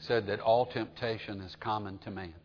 said that all temptation is common to man.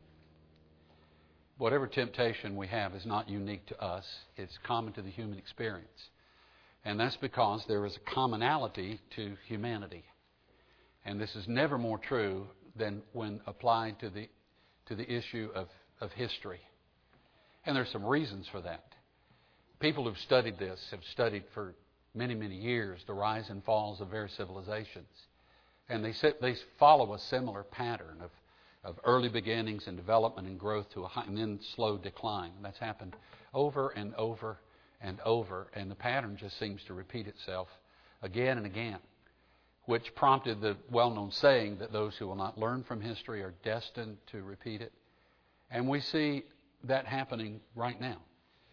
Whatever temptation we have is not unique to us. It's common to the human experience. And that's because there is a commonality to humanity. And this is never more true than when applied to the issue of history. And there's some reasons for that. People who've studied this have studied for many, many years the rise and falls of various civilizations. And they follow a similar pattern of early beginnings and development and growth to a high, and then slow decline. And that's happened over and over and over. And the pattern just seems to repeat itself again and again, which prompted the well-known saying that those who will not learn from history are destined to repeat it. And we see that happening right now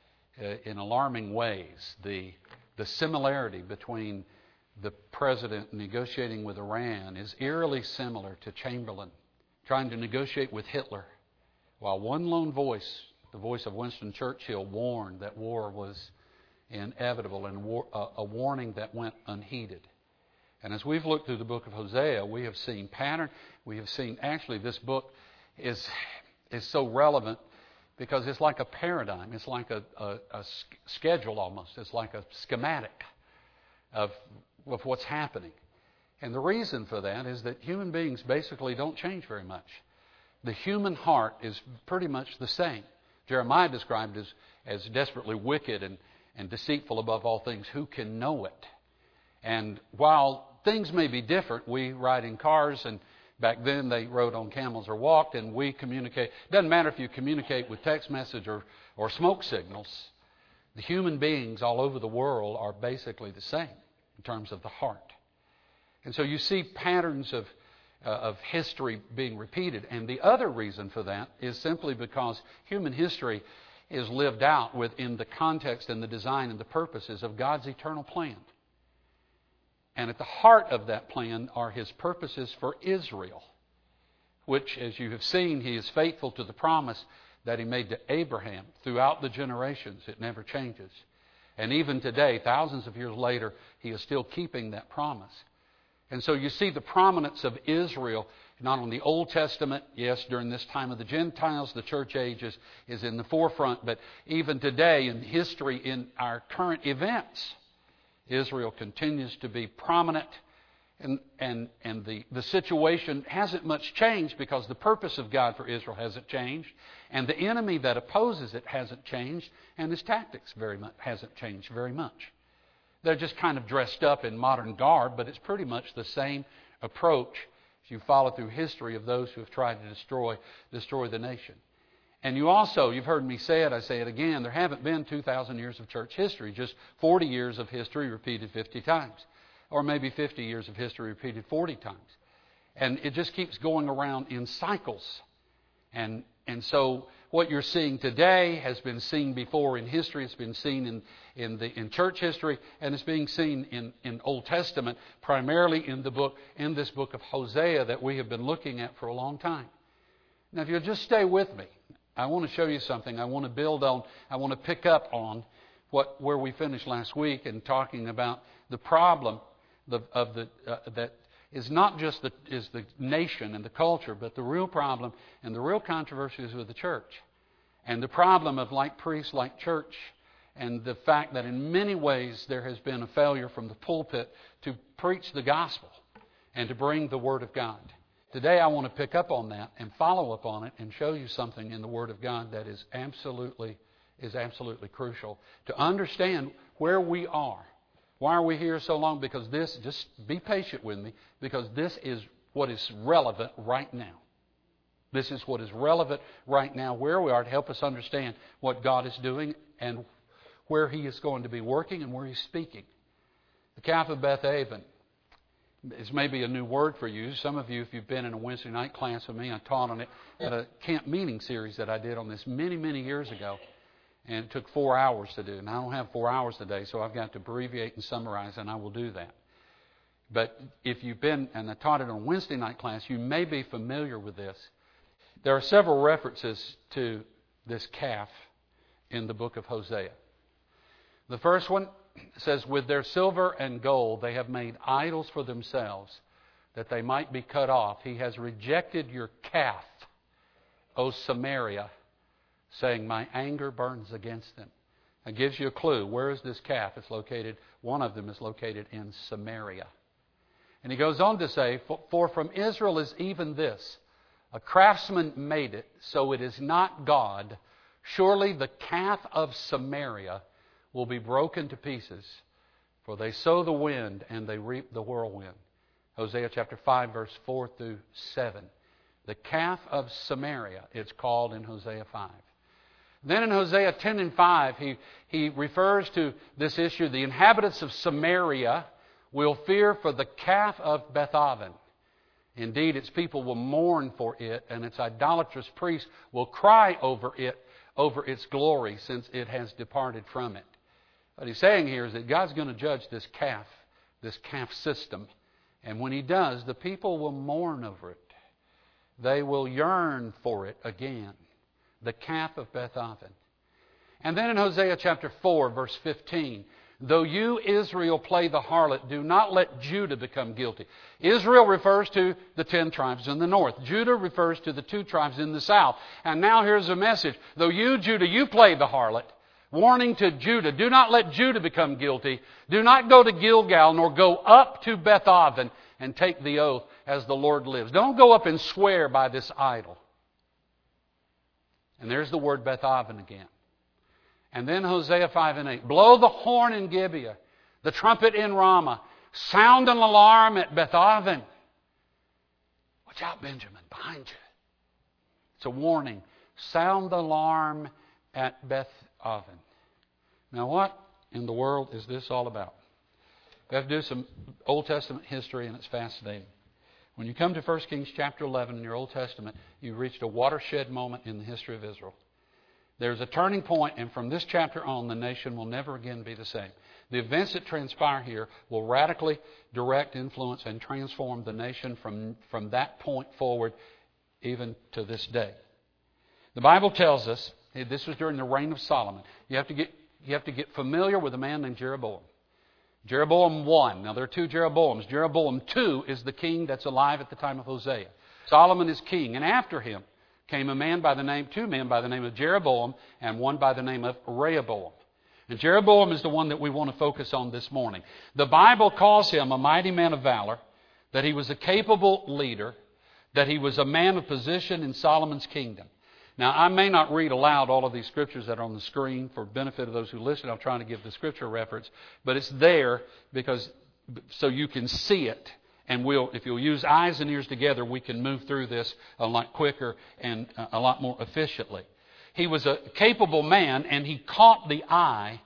in alarming ways. The similarity between the president negotiating with Iran is eerily similar to Chamberlain trying to negotiate with Hitler, while one lone voice, the voice of Winston Churchill, warned that war was inevitable, and a warning that went unheeded. And as we've looked through the book of Hosea, we have seen pattern. We have seen, actually, this book is so relevant because it's like a paradigm. It's like a schedule almost. It's like a schematic of what's happening. And the reason for that is that human beings basically don't change very much. The human heart is pretty much the same. Jeremiah described as desperately wicked and deceitful above all things. Who can know it? And while things may be different, we ride in cars, and back then they rode on camels or walked, and we communicate. It doesn't matter if you communicate with text message or smoke signals. The human beings all over the world are basically the same in terms of the heart. And so you see patterns of history being repeated. And the other reason for that is simply because human history is lived out within the context and the design and the purposes of God's eternal plan. And at the heart of that plan are His purposes for Israel, which, as you have seen, He is faithful to the promise that He made to Abraham throughout the generations. It never changes. And even today, thousands of years later, He is still keeping that promise. And so you see the prominence of Israel, not on the Old Testament. Yes, during this time of the Gentiles, the church age is in the forefront. But even today in history, in our current events, Israel continues to be prominent. And the situation hasn't much changed because the purpose of God for Israel hasn't changed. And the enemy that opposes it hasn't changed. And his tactics hasn't changed very much. They're just kind of dressed up in modern garb, but it's pretty much the same approach as you follow through history of those who have tried to destroy the nation. And you've heard me say it, I say it again, there haven't been 2,000 years of church history, just 40 years of history repeated 50 times. Or maybe 50 years of history repeated 40 times. And it just keeps going around in cycles. And so what you're seeing today has been seen before in history. It's been seen in church history, and it's being seen in Old Testament, primarily in this book of Hosea that we have been looking at for a long time. Now, if you'll just stay with me, I want to show you something. I want to build on. I want to pick up on where we finished last week in talking about the problem that is not just the nation and the culture, but the real problem and the real controversies with the church. And the problem of like priests, like church, and the fact that in many ways there has been a failure from the pulpit to preach the gospel and to bring the Word of God. Today I want to pick up on that and follow up on it and show you something in the Word of God that is absolutely crucial to understand where we are. Why are we here so long? Because just be patient with me, because this is what is relevant right now. This is what is relevant right now, where we are, to help us understand what God is doing and where He is going to be working and where He's speaking. The calf of Beth-Aven is maybe a new word for you. Some of you, if you've been in a Wednesday night class with me, I taught on it at a camp meeting series that I did on this many, many years ago. And it took 4 hours to do. And I don't have 4 hours today, so I've got to abbreviate and summarize, and I will do that. But if you've been, and I taught it on Wednesday night class, you may be familiar with this. There are several references to this calf in the book of Hosea. The first one says, with their silver and gold they have made idols for themselves that they might be cut off. He has rejected your calf, O Samaria, saying, my anger burns against them. It gives you a clue. Where is this calf? It's located, one of them is located in Samaria. And he goes on to say, for from Israel is even this, a craftsman made it, so it is not God. Surely the calf of Samaria will be broken to pieces, for they sow the wind and they reap the whirlwind. Hosea chapter 5, verse 4 through 7. The calf of Samaria, it's called in Hosea 5. Then in Hosea 10 and 5, he refers to this issue. The inhabitants of Samaria will fear for the calf of Bethaven. Indeed, its people will mourn for it, and its idolatrous priests will cry over its glory, since it has departed from it. What he's saying here is that God's going to judge this calf system. And when He does, the people will mourn over it. They will yearn for it again. The calf of Bethaven. And then in Hosea chapter 4, verse 15, though you, Israel, play the harlot, do not let Judah become guilty. Israel refers to the 10 tribes in the north. Judah refers to the 2 tribes in the south. And now here's a message. Though you, Judah, you play the harlot, warning to Judah, do not let Judah become guilty. Do not go to Gilgal, nor go up to Bethaven and take the oath as the Lord lives. Don't go up and swear by this idol. And there's the word Bethaven again. And then Hosea 5 and 8. Blow the horn in Gibeah, the trumpet in Ramah. Sound an alarm at Bethaven. Watch out, Benjamin, behind you. It's a warning. Sound the alarm at Bethaven. Now what in the world is this all about? We have to do some Old Testament history, and it's fascinating. When you come to 1 Kings chapter 11 in your Old Testament, you've reached a watershed moment in the history of Israel. There's a turning point, and from this chapter on, the nation will never again be the same. The events that transpire here will radically direct, influence, and transform the nation from that point forward, even to this day. The Bible tells us, this was during the reign of Solomon. You have to get familiar with a man named Jeroboam. Jeroboam 1. Now there are 2 Jeroboams. Jeroboam 2 is the king that's alive at the time of Hosea. Solomon is king. And after him came 2 men by the name of Jeroboam and one by the name of Rehoboam. And Jeroboam is the one that we want to focus on this morning. The Bible calls him a mighty man of valor, that he was a capable leader, that he was a man of position in Solomon's kingdom. Now, I may not read aloud all of these scriptures that are on the screen for benefit of those who listen. I'm trying to give the scripture reference, but it's there so you can see it. And if you'll use eyes and ears together, we can move through this a lot quicker and a lot more efficiently. He was a capable man, and he caught the eye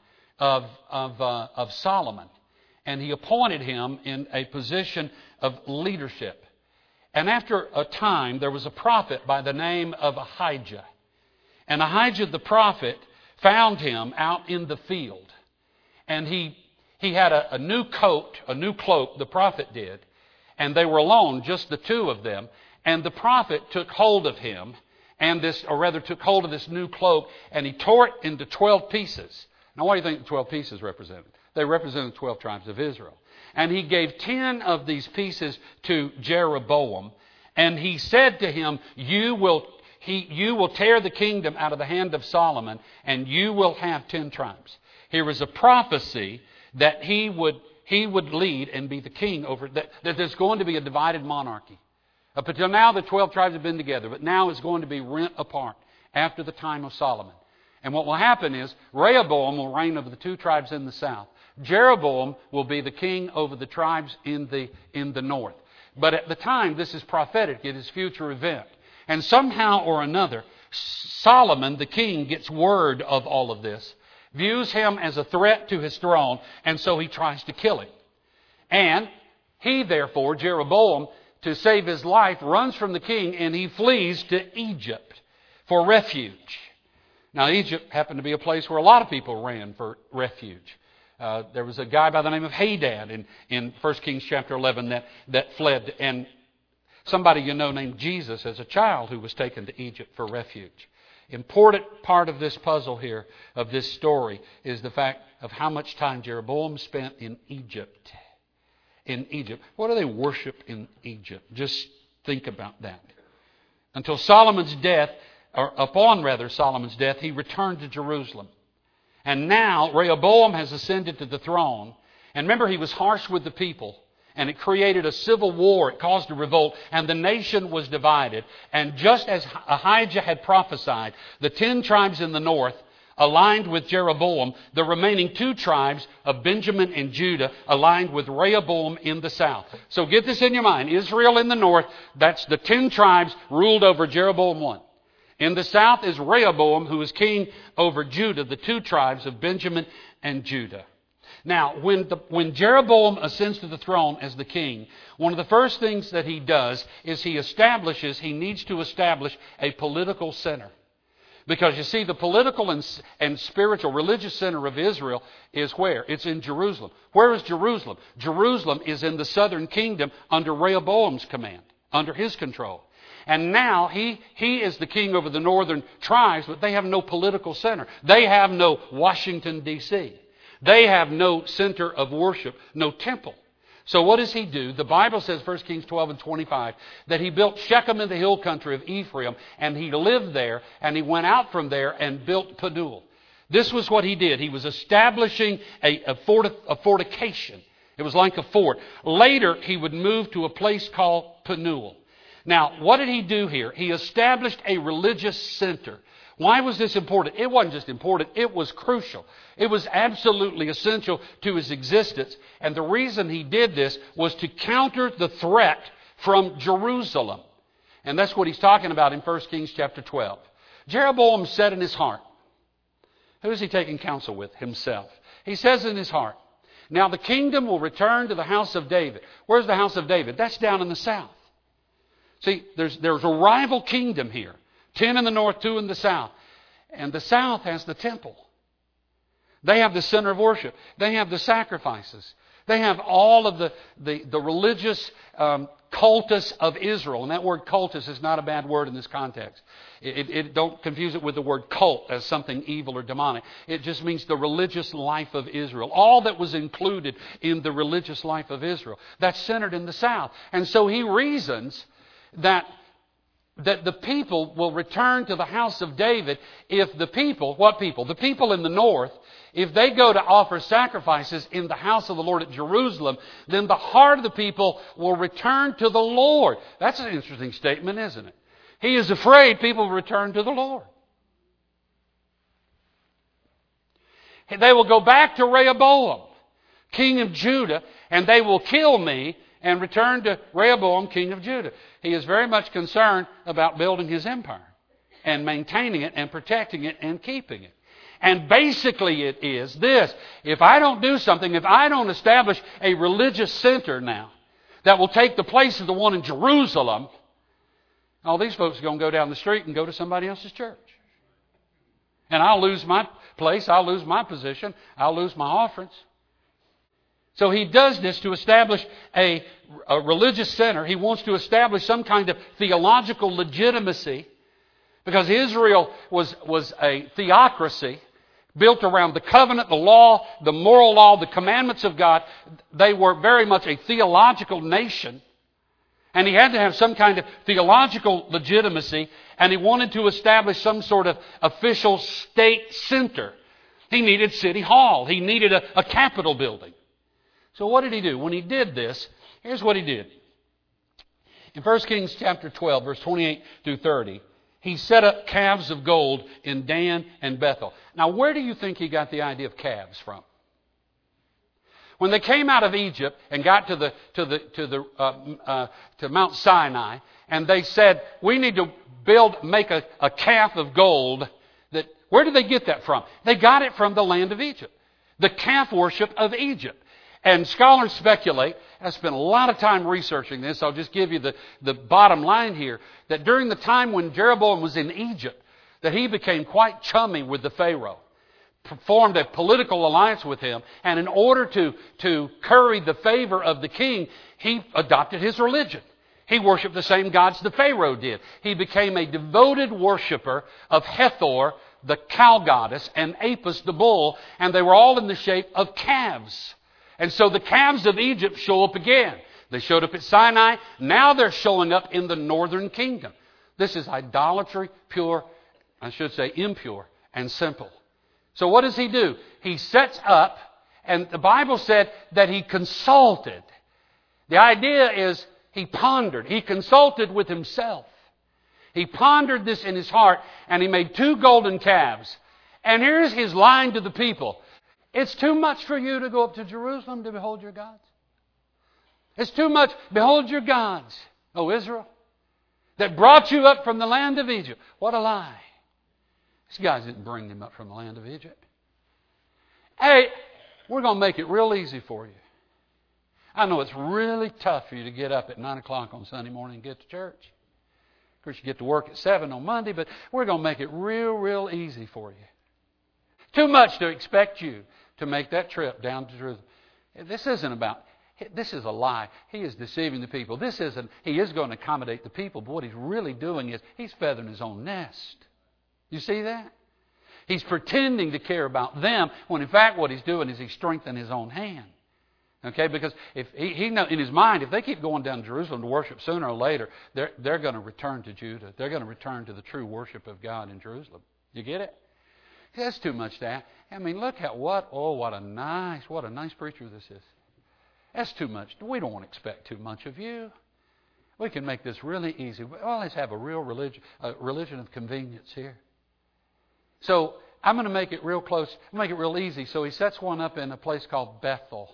of Solomon, and he appointed him in a position of leadership. And after a time, there was a prophet by the name of Ahijah. And Ahijah the prophet found him out in the field. And he had a new coat, a new cloak, the prophet did. And they were alone, just the 2 of them. And the prophet took hold of him, took hold of this new cloak, and he tore it into 12 pieces. Now, what do you think the 12 pieces represented? They represented the 12 tribes of Israel. And he gave 10 of these pieces to Jeroboam. And he said to him, you will tear the kingdom out of the hand of Solomon, and you will have 10 tribes. Here was a prophecy that he would lead and be the king over, that there's going to be a divided monarchy. Up until now, the 12 tribes have been together, but now it's going to be rent apart after the time of Solomon. And what will happen is Rehoboam will reign over the 2 tribes in the south. Jeroboam will be the king over the tribes in the north. But at the time, this is prophetic. It is future event. And somehow or another, Solomon, the king, gets word of all of this, views him as a threat to his throne, and so he tries to kill him. And he, therefore, Jeroboam, to save his life, runs from the king, and he flees to Egypt for refuge. Now, Egypt happened to be a place where a lot of people ran for refuge. There was a guy by the name of Hadad in 1 Kings chapter 11 that fled. And somebody named Jesus as a child who was taken to Egypt for refuge. Important part of this puzzle here, of this story, is the fact of how much time Jeroboam spent in Egypt. in Egypt. What do they worship in Egypt? Just think about that. Until Solomon's death, or upon Solomon's death, he returned to Jerusalem. And now Rehoboam has ascended to the throne. And remember, he was harsh with the people. And it created a civil war. It caused a revolt. And the nation was divided. And just as Ahijah had prophesied, the 10 tribes in the north aligned with Jeroboam. The remaining 2 tribes of Benjamin and Judah aligned with Rehoboam in the south. So get this in your mind. Israel in the north, that's the 10 tribes ruled over Jeroboam 1. In the south is Rehoboam, who is king over Judah, the 2 tribes of Benjamin and Judah. Now, when Jeroboam ascends to the throne as the king, one of the first things that he does is he needs to establish a political center. Because you see, the political and spiritual, religious center of Israel is where? It's in Jerusalem. Where is Jerusalem? Jerusalem is in the southern kingdom under Rehoboam's command, under his control. And now he is the king over the northern tribes, but they have no political center. They have no Washington, D.C. They have no center of worship, no temple. So what does he do? The Bible says, 1 Kings 12 and 25, that he built Shechem in the hill country of Ephraim, and he lived there, and he went out from there and built Penuel. This was what he did. He was establishing a fortification. It was like a fort. Later, he would move to a place called Penuel. Now, what did he do here? He established a religious center. Why was this important? It wasn't just important, it was crucial. It was absolutely essential to his existence. And the reason he did this was to counter the threat from Jerusalem. And that's what he's talking about in 1 Kings chapter 12. Jeroboam said in his heart, who is he taking counsel with? Himself. He says in his heart, now the kingdom will return to the house of David. Where's the house of David? That's down in the south. See, there's a rival kingdom here. 10 in the north, 2 in the south. And the south has the temple. They have the center of worship. They have the sacrifices. They have all of the religious cultus of Israel. And that word cultus is not a bad word in this context. Don't confuse it with the word cult as something evil or demonic. It just means the religious life of Israel. All that was included in the religious life of Israel. That's centered in the south. And so he reasons that the people will return to the house of David if the people, what people? The people in the north, if they go to offer sacrifices in the house of the Lord at Jerusalem, then the heart of the people will return to the Lord. That's an interesting statement, isn't it? He is afraid people will return to the Lord. They will go back to Rehoboam, king of Judah, and they will kill me and return to Rehoboam, king of Judah. He is very much concerned about building his empire and maintaining it and protecting it and keeping it. And basically it is this: if I don't do something, if I don't establish a religious center now that will take the place of the one in Jerusalem, all these folks are going to go down the street and go to somebody else's church. And I'll lose my place, I'll lose my position, I'll lose my offerings. So he does this to establish a religious center. He wants to establish some kind of theological legitimacy, because Israel was a theocracy built around the covenant, the law, the moral law, the commandments of God. They were very much a theological nation. And he had to have some kind of theological legitimacy, and he wanted to establish some sort of official state center. He needed City Hall. He needed a Capitol building. So what did he do? When he did this, here's what he did. In 1 Kings chapter 12, verse 28 through 30, he set up calves of gold in Dan and Bethel. Now, where do you think he got the idea of calves from? When they came out of Egypt and got to Mount Sinai, and they said, we need to make a calf of gold. Where did they get that from? They got it from the land of Egypt. The calf worship of Egypt. And scholars speculate, and I spent a lot of time researching this, I'll just give you the bottom line here, that during the time when Jeroboam was in Egypt, that he became quite chummy with the Pharaoh, formed a political alliance with him, and in order to curry the favor of the king, he adopted his religion. He worshiped the same gods the Pharaoh did. He became a devoted worshiper of Hathor, the cow goddess, and Apis, the bull, and they were all in the shape of calves. And so the calves of Egypt show up again. They showed up at Sinai. Now they're showing up in the northern kingdom. This is idolatry, pure, I should say impure, and simple. So what does he do? He sets up, and the Bible said that he consulted. The idea is he pondered. He consulted with himself. He pondered this in his heart, and he made 2 golden calves. And here's his line to the people. It's too much for you to go up to Jerusalem to behold your gods. It's too much. Behold your gods, O Israel, that brought you up from the land of Egypt. What a lie. These guys didn't bring them up from the land of Egypt. Hey, we're going to make it real easy for you. I know it's really tough for you to get up at 9 o'clock on Sunday morning and get to church. Of course, you get to work at 7 on Monday, but we're going to make it real easy for you. Too much to expect you to make that trip down to Jerusalem. This is a lie. He is deceiving the people. He is going to accommodate the people, but what he's really doing is he's feathering his own nest. You see that? He's pretending to care about them when in fact what he's doing is he's strengthening his own hand. Okay, because if he knows in his mind, if they keep going down to Jerusalem to worship, sooner or later, they're going to return to Judah. They're going to return to the true worship of God in Jerusalem. You get it? That's too much to ask. I mean, look at what a nice preacher this is. That's too much. We don't want to expect too much of you. We can make this really easy. Well, let's have a real religion of convenience here. So I'm going to make it real close, make it real easy. So he sets one up in a place called Bethel.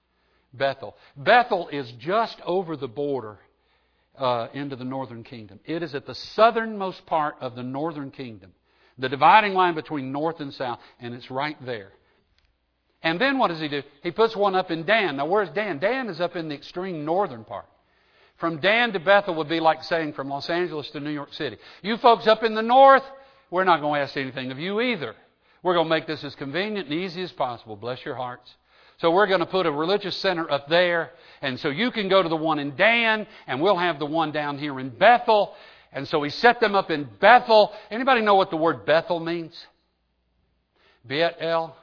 Bethel is just over the border into the northern kingdom. It is at the southernmost part of the northern kingdom. The dividing line between north and south, and it's right there. And then what does he do? He puts one up in Dan. Now where's Dan? Dan is up in the extreme northern part. From Dan to Bethel would be like saying from Los Angeles to New York City. You folks up in the north, we're not going to ask anything of you either. We're going to make this as convenient and easy as possible. Bless your hearts. So we're going to put a religious center up there. And so you can go to the one in Dan, and we'll have the one down here in Bethel. And so he set them up in Bethel. Anybody know what the word Bethel means? Bet-el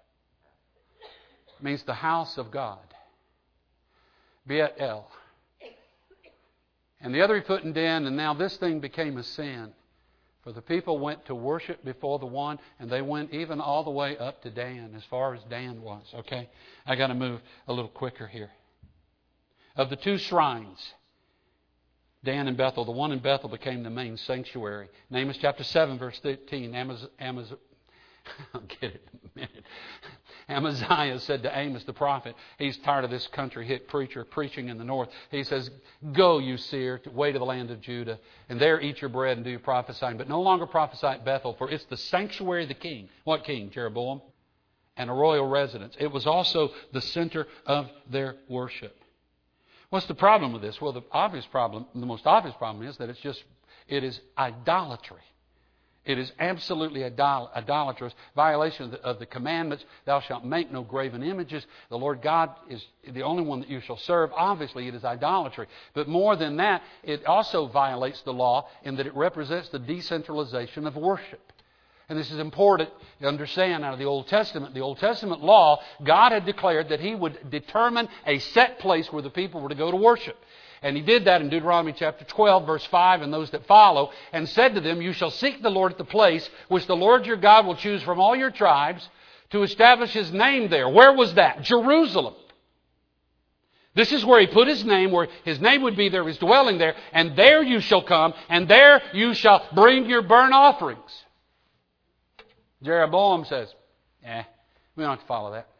means the house of God. Bet-el. And the other he put in Dan, and now this thing became a sin. For the people went to worship before the one, and they went even all the way up to Dan, as far as Dan was. Okay? I got to move a little quicker here. Of the 2 shrines, Dan and Bethel, the one in Bethel became the main sanctuary. Amos chapter 7, verse 13. I'll get it in a minute. Amaziah said to Amos the prophet, he's tired of this country hit preacher preaching in the north. He says, go, you seer, way to the land of Judah, and there eat your bread and do your prophesying. But no longer prophesy at Bethel, for it's the sanctuary of the king. What king? Jeroboam. And a royal residence. It was also the center of their worship. What's the problem with this? Well, the most obvious problem is that it is idolatry. It is absolutely idolatrous, violation of the commandments. Thou shalt make no graven images. The Lord God is the only one that you shall serve. Obviously, it is idolatry. But more than that, it also violates the law in that it represents the decentralization of worship. And this is important to understand out of the Old Testament. The Old Testament law, God had declared that He would determine a set place where the people were to go to worship. And He did that in Deuteronomy chapter 12, verse 5, and those that follow, and said to them, you shall seek the Lord at the place which the Lord your God will choose from all your tribes to establish His name there. Where was that? Jerusalem. This is where He put His name, where His name would be there, His dwelling there, and there you shall come, and there you shall bring your burnt offerings. Jeroboam says, we don't have to follow that.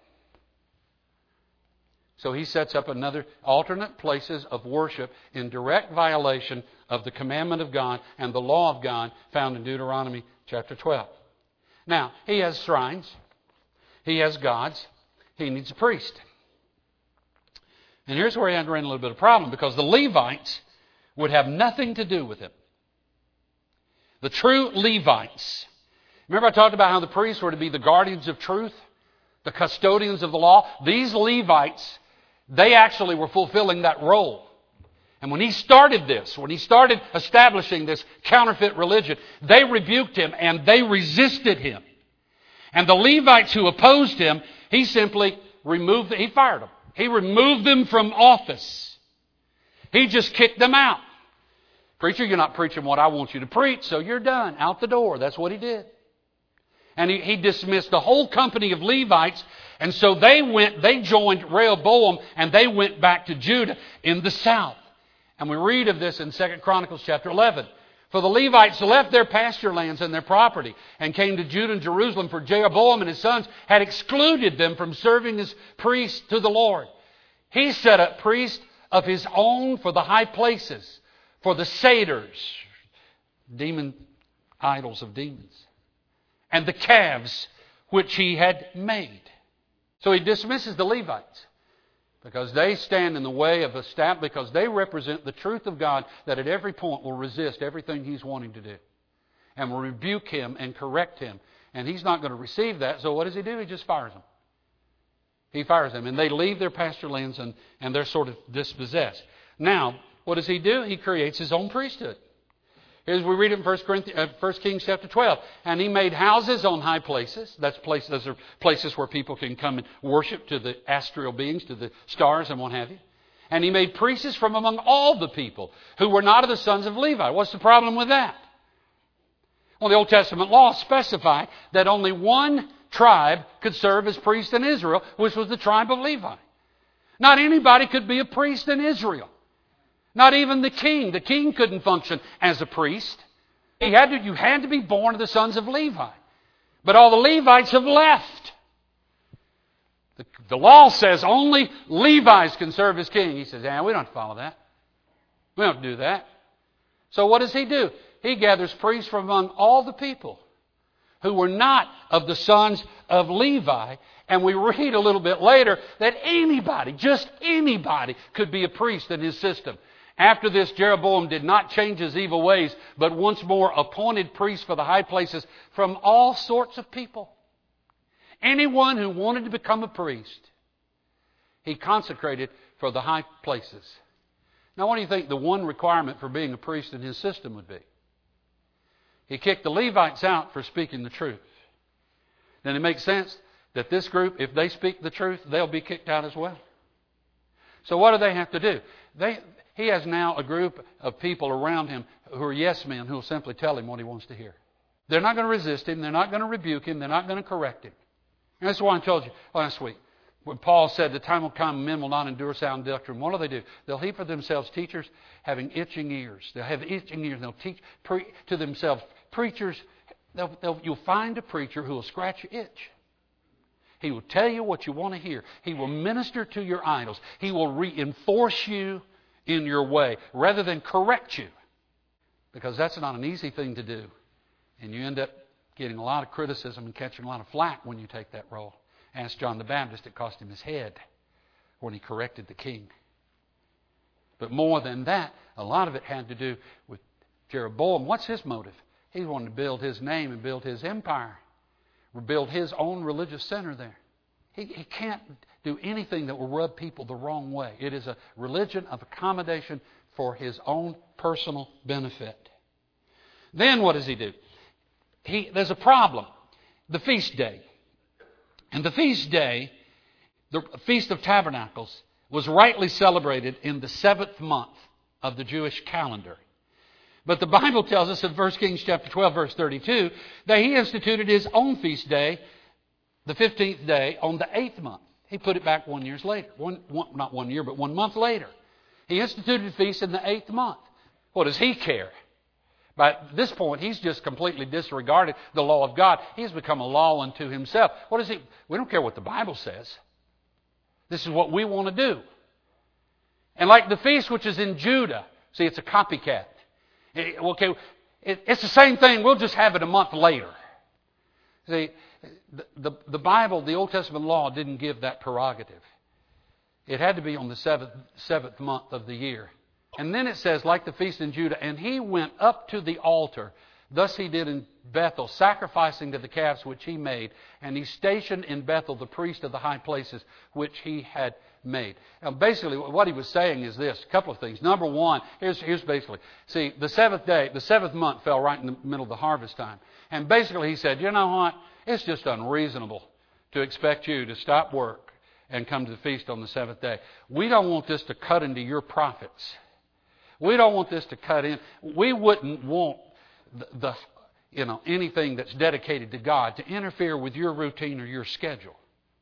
So he sets up another alternate places of worship in direct violation of the commandment of God and the law of God found in Deuteronomy chapter 12. Now, he has shrines. He has gods. He needs a priest. And here's where he had to run a little bit of problem, because the Levites would have nothing to do with him. The true Levites. Remember I talked about how the priests were to be the guardians of truth, the custodians of the law? These Levites, they actually were fulfilling that role. And when he started establishing this counterfeit religion, they rebuked him and they resisted him. And the Levites who opposed him, he simply he fired them. He removed them from office. He just kicked them out. Preacher, you're not preaching what I want you to preach, so you're done. Out the door. That's what he did. And he dismissed the whole company of Levites. And so they joined Rehoboam, and they went back to Judah in the south. And we read of this in 2 Chronicles chapter 11. For the Levites left their pasture lands and their property and came to Judah and Jerusalem, for Jeroboam and his sons had excluded them from serving as priests to the Lord. He set up priests of his own for the high places, for the satyrs, demon idols of demons, and the calves which he had made. So he dismisses the Levites because they stand in the way of because they represent the truth of God that at every point will resist everything he's wanting to do and will rebuke him and correct him. And he's not going to receive that, so what does he do? He just fires them. He fires them, and they leave their pasture lands and they're sort of dispossessed. Now, what does he do? He creates his own priesthood. Here's we read it in 1 Kings chapter 12. And he made houses on high places. Those are places where people can come and worship to the astral beings, to the stars and what have you. And he made priests from among all the people who were not of the sons of Levi. What's the problem with that? Well, the Old Testament law specified that only one tribe could serve as priest in Israel, which was the tribe of Levi. Not anybody could be a priest in Israel. Not even the king. The king couldn't function as a priest. You had to be born of the sons of Levi. But all the Levites have left. The law says only Levites can serve as king. He says, we don't have to follow that. We don't have to do that. So what does he do? He gathers priests from among all the people who were not of the sons of Levi. And we read a little bit later that anybody, just anybody, could be a priest in his system. After this, Jeroboam did not change his evil ways, but once more appointed priests for the high places from all sorts of people. Anyone who wanted to become a priest, he consecrated for the high places. Now, what do you think the one requirement for being a priest in his system would be? He kicked the Levites out for speaking the truth. Then it makes sense that this group, if they speak the truth, they'll be kicked out as well. So what do they have to do? He has now a group of people around him who are yes men who will simply tell him what he wants to hear. They're not going to resist him. They're not going to rebuke him. They're not going to correct him. And that's why I told you last week when Paul said the time will come men will not endure sound doctrine. What do? They'll heap for themselves teachers having itching ears. They'll have itching ears. They'll teach to themselves preachers. You'll find a preacher who will scratch your itch. He will tell you what you want to hear. He will minister to your idols. He will reinforce you in your way rather than correct you. Because that's not an easy thing to do. And you end up getting a lot of criticism and catching a lot of flack when you take that role. Ask John the Baptist, it cost him his head when he corrected the king. But more than that, a lot of it had to do with Jeroboam. What's his motive? He wanted to build his name and build his empire. Build his own religious center there. He can't do anything that will rub people the wrong way. It is a religion of accommodation for his own personal benefit. Then what does he do? There's a problem. The feast day. And the feast day, the Feast of Tabernacles, was rightly celebrated in the 7th month of the Jewish calendar. But the Bible tells us in 1 Kings chapter 12, verse 32, that he instituted his own feast day, the 15th day, on the 8th month. He put it back 1 year later. Not 1 year, but 1 month later. He instituted a feast in the 8th month. What does he care? By this point, he's just completely disregarded the law of God. He's become a law unto himself. What is he? We don't care what the Bible says. This is what we want to do. And like the feast which is in Judah, see, it's a copycat. Okay, it's the same thing. We'll just have it a month later. See, the Bible, the Old Testament law, didn't give that prerogative. It had to be on the seventh month of the year. And then it says, like the feast in Judah, and he went up to the altar. Thus he did in Bethel, sacrificing to the calves which he made. And he stationed in Bethel the priest of the high places which he had made. Now, basically, what he was saying is this, a couple of things. Number one, here's basically, see, the 7th day, the 7th month fell right in the middle of the harvest time. And basically he said, you know what? It's just unreasonable to expect you to stop work and come to the feast on the seventh day. We don't want this to cut into your profits. We don't want this to cut in. We wouldn't want anything that's dedicated to God to interfere with your routine or your schedule.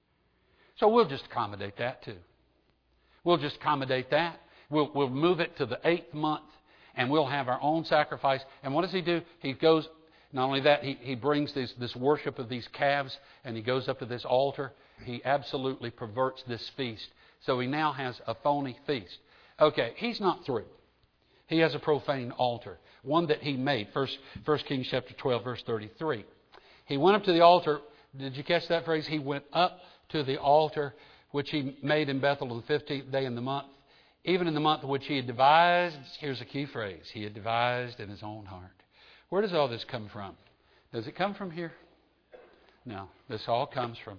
So we'll just accommodate that too. We'll just accommodate that. We'll move it to the 8th month, and we'll have our own sacrifice. And what does he do? He goes, not only that, he brings this worship of these calves, and he goes up to this altar. He absolutely perverts this feast. So he now has a phony feast. Okay, he's not through. He has a profane altar, one that he made. 1 Kings chapter 12, verse 33. He went up to the altar. Did you catch that phrase? He went up to the altar which he made in Bethel on the 15th day in the month, even in the month which he had devised. Here's a key phrase. He had devised in his own heart. Where does all this come from? Does it come from here? No. This all comes from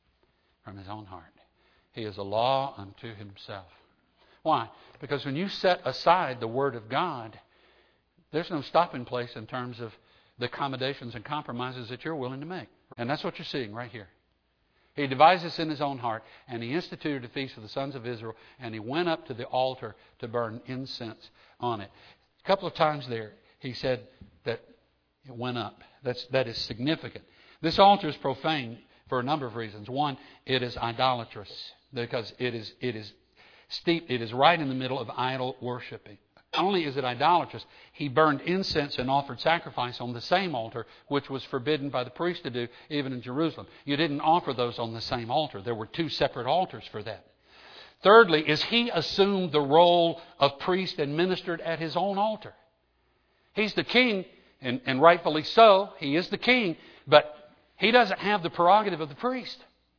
his own heart. He is a law unto himself. Why? Because when you set aside the Word of God, there's no stopping place in terms of the accommodations and compromises that you're willing to make. And that's what you're seeing right here. He devised this in his own heart, and he instituted a feast for the sons of Israel, and he went up to the altar to burn incense on it. A couple of times there, he said that it went up. That is significant. This altar is profane for a number of reasons. One, it is idolatrous because it is steep. It is right in the middle of idol worshiping. Not only is it idolatrous, he burned incense and offered sacrifice on the same altar, which was forbidden by the priest to do, even in Jerusalem. You didn't offer those on the same altar. There were 2 separate altars for that. Thirdly, is he assumed the role of priest and ministered at his own altar. He's the king, and rightfully so. He is the king, but he doesn't have the prerogative of the priest.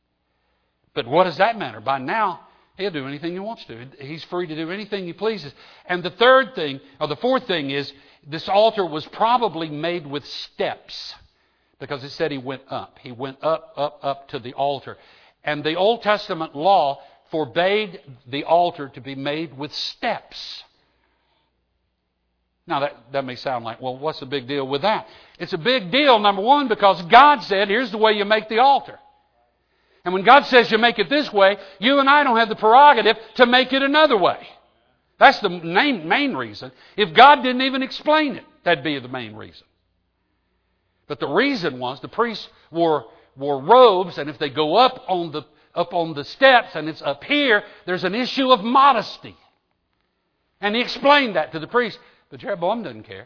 But what does that matter? By now, he'll do anything he wants to. He's free to do anything he pleases. And the fourth thing is, this altar was probably made with steps, because it said he went up. He went up to the altar. And the Old Testament law forbade the altar to be made with steps. Now that may sound like, well, what's the big deal with that? It's a big deal, number one, because God said, here's the way you make the altar. And when God says you make it this way, you and I don't have the prerogative to make it another way. That's the main reason. If God didn't even explain it, that'd be the main reason. But the reason was the priests wore robes, and if they go up on the steps and it's up here, there's an issue of modesty. And he explained that to the priest, but Jeroboam doesn't care.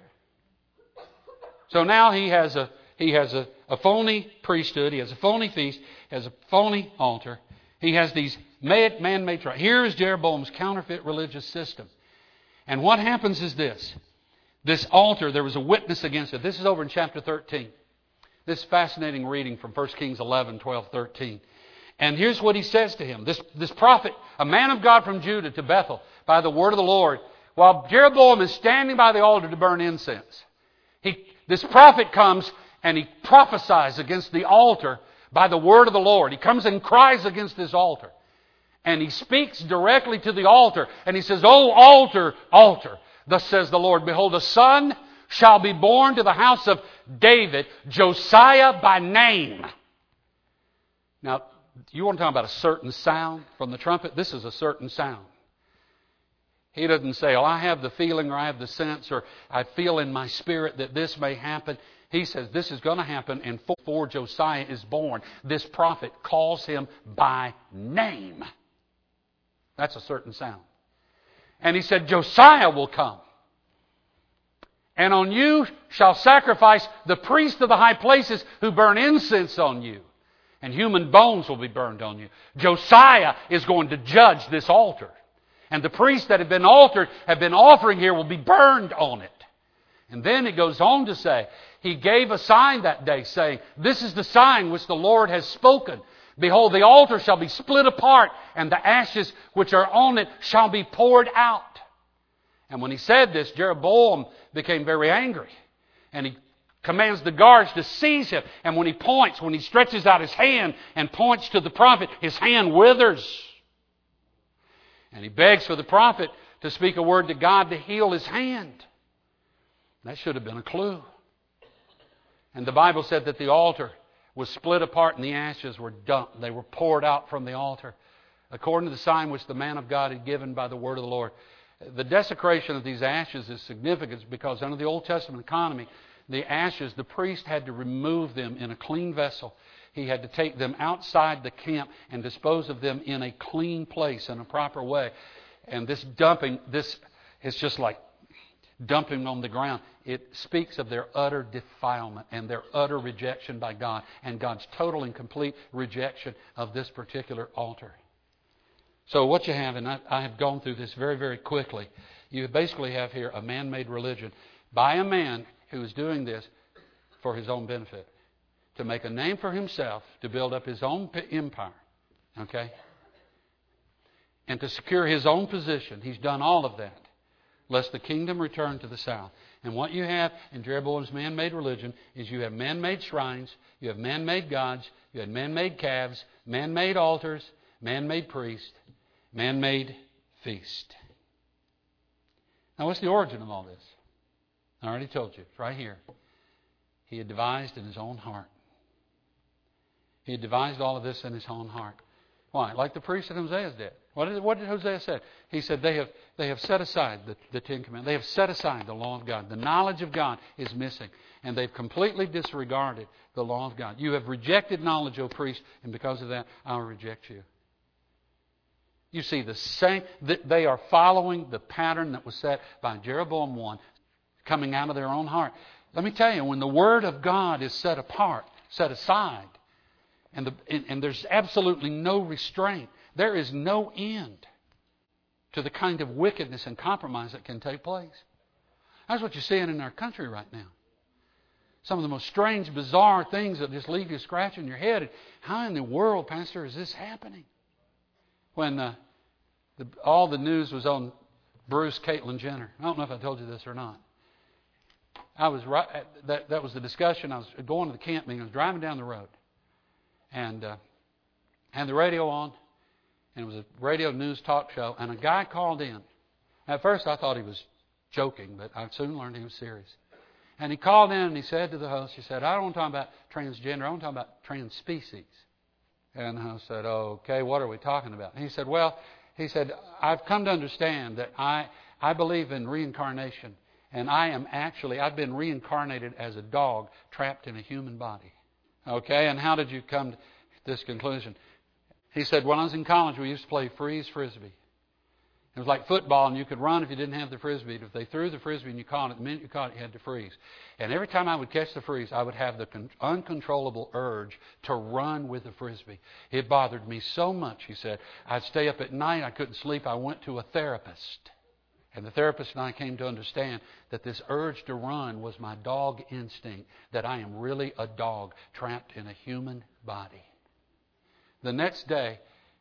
So now he has a phony priesthood. He has a phony feast. He has a phony altar. He has these man-made trials. Here is Jeroboam's counterfeit religious system. And what happens is this. This altar, there was a witness against it. This is over in chapter 13. This fascinating reading from 1 Kings 11, 12, 13. And here's what he says to him. This prophet, a man of God from Judah to Bethel, by the word of the Lord, while Jeroboam is standing by the altar to burn incense, this prophet comes and he prophesies against the altar by the word of the Lord. He comes and cries against this altar. And he speaks directly to the altar. And he says, "O altar, altar, thus says the Lord, behold, a son shall be born to the house of David, Josiah by name." Now, you want to talk about a certain sound from the trumpet? This is a certain sound. He doesn't say, "Oh, I have the feeling, or I have the sense, or I feel in my spirit that this may happen." He says this is going to happen, and before Josiah is born, this prophet calls him by name. That's a certain sound. And he said, "Josiah will come. And on you shall sacrifice the priests of the high places who burn incense on you. And human bones will be burned on you." Josiah is going to judge this altar. And the priests that have been offering here will be burned on it. And then it goes on to say, he gave a sign that day, saying, "This is the sign which the Lord has spoken. Behold, the altar shall be split apart, and the ashes which are on it shall be poured out." And when he said this, Jeroboam became very angry. And he commands the guards to seize him. And when he stretches out his hand and points to the prophet, his hand withers. And he begs for the prophet to speak a word to God to heal his hand. That should have been a clue. And the Bible said that the altar was split apart and the ashes were dumped. They were poured out from the altar. according to the sign which the man of God had given by the word of the Lord. The desecration of these ashes is significant because under the Old Testament economy, the ashes, the priest had to remove them in a clean vessel. He had to take them outside the camp and dispose of them in a clean place, in a proper way. And this dumping, this is just like dumping on the ground. It speaks of their utter defilement and their utter rejection by God and God's total and complete rejection of this particular altar. So what you have, and I have gone through this very, very quickly, you basically have here a man-made religion by a man who is doing this for his own benefit, to make a name for himself, to build up his own empire, okay? And to secure his own position. He's done all of that, lest the kingdom return to the south. And what you have in Jeroboam's man-made religion is you have man-made shrines, you have man-made gods, you have man-made calves, man-made altars, man-made priest, man-made feast. Now, what's the origin of all this? I already told you. It's right here. He had devised in his own heart. He had devised all of this in his own heart. Why? Like the priest in Hosea's day. What did Hosea say? He said they have set aside the Ten Commandments. They have set aside the law of God. The knowledge of God is missing. And they've completely disregarded the law of God. You have rejected knowledge, O priest, and because of that, I'll reject you. You see the same, they are following the pattern that was set by Jeroboam I, coming out of their own heart. Let me tell you, when the Word of God is set apart, set aside, and there's absolutely no restraint, there is no end to the kind of wickedness and compromise that can take place. That's what you're seeing in our country right now. Some of the most strange, bizarre things that just leave you scratching your head. How in the world, Pastor, is this happening? When all the news was on Bruce Caitlyn Jenner. I don't know if I told you this or not. I was right. That was the discussion. I was going to the camp meeting. I was driving down the road, and had the radio on, and it was a radio news talk show. And a guy called in. At first, I thought he was joking, but I soon learned he was serious. And he called in and he said to the host, he said, "I don't want to talk about transgender. I want to talk about trans species." And I said, "Okay, what are we talking about?" And he said, "Well," he said, "I've come to understand that I believe in reincarnation. And I've been reincarnated as a dog trapped in a human body." Okay, and how did you come to this conclusion? He said, "When I was in college, we used to play freeze frisbee. It was like football, and you could run if you didn't have the frisbee. If they threw the frisbee and you caught it, the minute you caught it, you had to freeze. And every time I would catch the freeze, I would have the uncontrollable urge to run with the frisbee. It bothered me so much," he said. "I'd stay up at night. I couldn't sleep. I went to a therapist. And the therapist and I came to understand that this urge to run was my dog instinct, that I am really a dog trapped in a human body." The next day,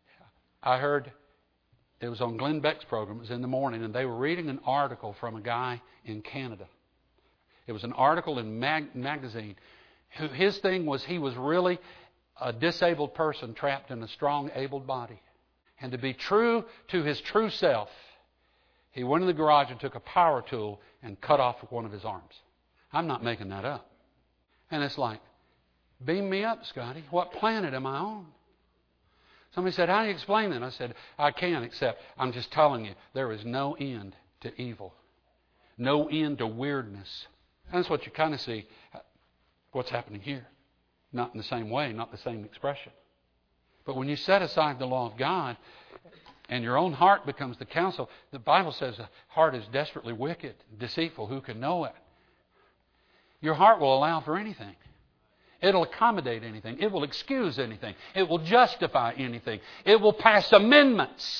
I heard, it was on Glenn Beck's program, it was in the morning, and they were reading an article from a guy in Canada. It was an article in magazine. His thing was he was really a disabled person trapped in a strong, able body. And to be true to his true self, he went in the garage and took a power tool and cut off one of his arms. I'm not making that up. And it's like, beam me up, Scotty. What planet am I on? Somebody said, "How do you explain that?" I said, "I can't, except I'm just telling you, there is no end to evil. No end to weirdness." And that's what you kind of see what's happening here. Not in the same way, not the same expression. But when you set aside the law of God, and your own heart becomes the counsel, the Bible says the heart is desperately wicked, deceitful. Who can know it? Your heart will allow for anything. It'll accommodate anything. It will excuse anything. It will justify anything. It will pass amendments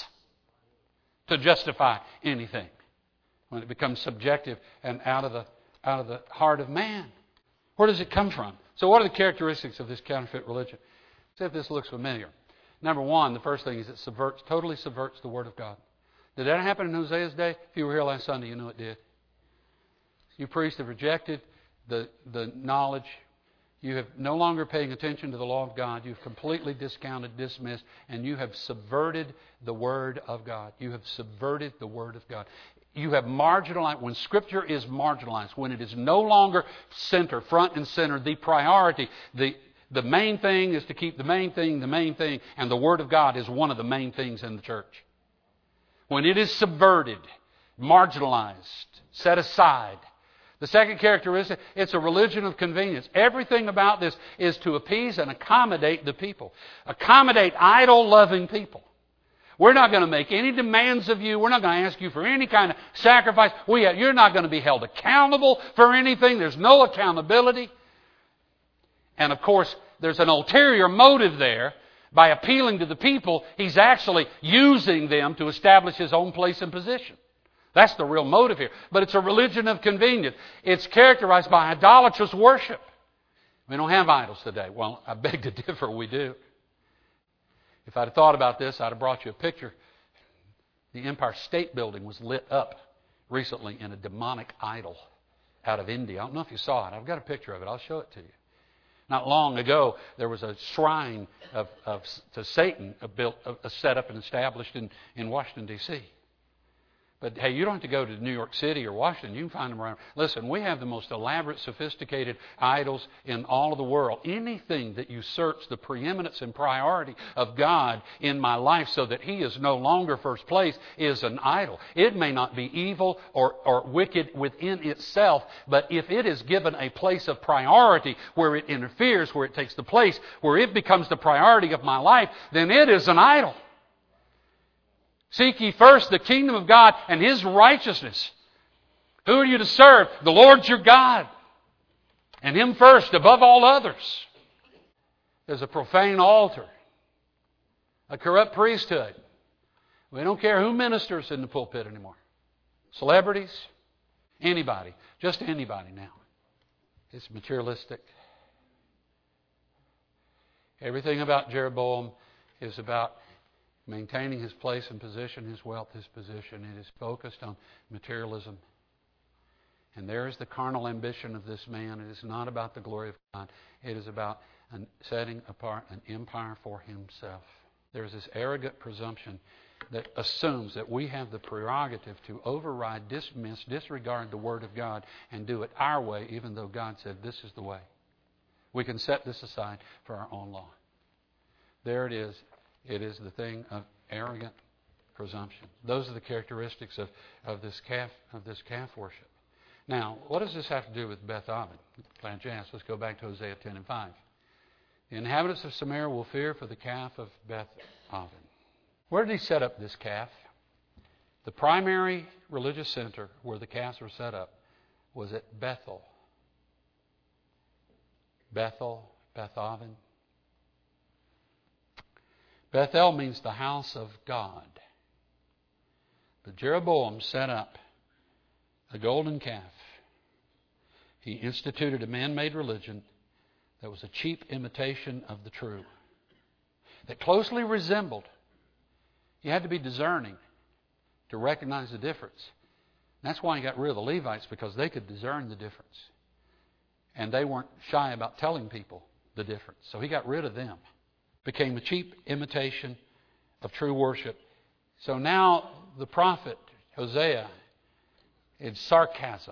to justify anything when it becomes subjective and out of the heart of man. Where does it come from? So what are the characteristics of this counterfeit religion? See if this looks familiar. Number one, the first thing is it totally subverts the Word of God. Did that happen in Hosea's day? If you were here last Sunday, you know it did. You priests have rejected the knowledge. You have no longer paying attention to the law of God. You've completely discounted, dismissed, and you have subverted the Word of God. You have subverted the Word of God. You have marginalized, when Scripture is marginalized, when it is no longer front and center, the priority, The main thing is to keep the main thing, and the Word of God is one of the main things in the church. When it is subverted, marginalized, set aside. The second characteristic, it's a religion of convenience. Everything about this is to appease and accommodate the people. Accommodate idol-loving people. We're not going to make any demands of you. We're not going to ask you for any kind of sacrifice. You're not going to be held accountable for anything. There's no accountability. And of course, there's an ulterior motive there. By appealing to the people, he's actually using them to establish his own place and position. That's the real motive here. But it's a religion of convenience. It's characterized by idolatrous worship. We don't have idols today. Well, I beg to differ, we do. If I'd have thought about this, I'd have brought you a picture. The Empire State Building was lit up recently in a demonic idol out of India. I don't know if you saw it. I've got a picture of it. I'll show it to you. Not long ago, there was a shrine to Satan set up and established in Washington, D.C. But hey, you don't have to go to New York City or Washington. You can find them around. Listen, we have the most elaborate, sophisticated idols in all of the world. Anything that usurps the preeminence and priority of God in my life so that He is no longer first place is an idol. It may not be evil or wicked within itself, but if it is given a place of priority where it interferes, where it takes the place, where it becomes the priority of my life, then it is an idol. Seek ye first the kingdom of God and His righteousness. Who are you to serve? The Lord your God. And Him first above all others. There's a profane altar. A corrupt priesthood. We don't care who ministers in the pulpit anymore. Celebrities. Anybody. Just anybody now. It's materialistic. Everything about Jeroboam is about maintaining his place and position, his wealth, his position. It is focused on materialism. And there is the carnal ambition of this man. It is not about the glory of God. It is about setting apart an empire for himself. There is this arrogant presumption that assumes that we have the prerogative to override, dismiss, disregard the Word of God and do it our way, even though God said this is the way. We can set this aside for our own law. There it is. It is the thing of arrogant presumption. Those are the characteristics of this calf worship. Now, what does this have to do with Beth Aven? Glad you asked. Let's go back to Hosea 10 and 5. The inhabitants of Samaria will fear for the calf of Beth Aven. Where did he set up this calf? The primary religious center where the calves were set up was at Bethel. Bethel, Beth Aven. Bethel means the house of God. But Jeroboam set up a golden calf. He instituted a man-made religion that was a cheap imitation of the true, that closely resembled. You had to be discerning to recognize the difference. And that's why he got rid of the Levites, because they could discern the difference. And they weren't shy about telling people the difference. So he got rid of them. Became a cheap imitation of true worship. So now the prophet Hosea, in sarcasm,